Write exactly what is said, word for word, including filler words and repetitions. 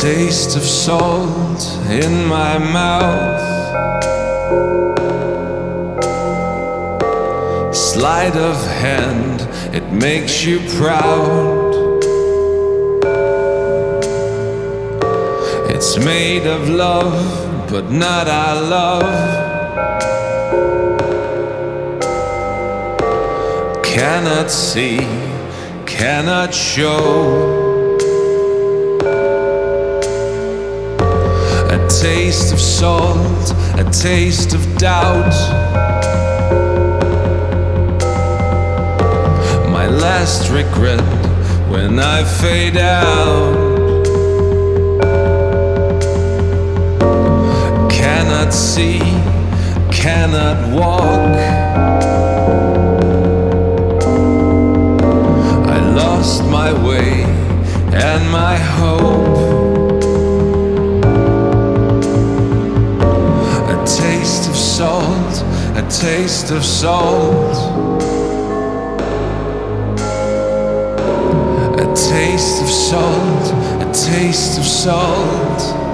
taste of salt in my mouth. Sleight of hand, it makes you proud. It's made of love, but not our love. Cannot see, cannot show. A taste of salt, a taste of doubt. My last regret when I fade out. Cannot see, cannot walk. I lost my way and my hope. A taste of salt, a taste of salt. A taste of salt, a taste of salt.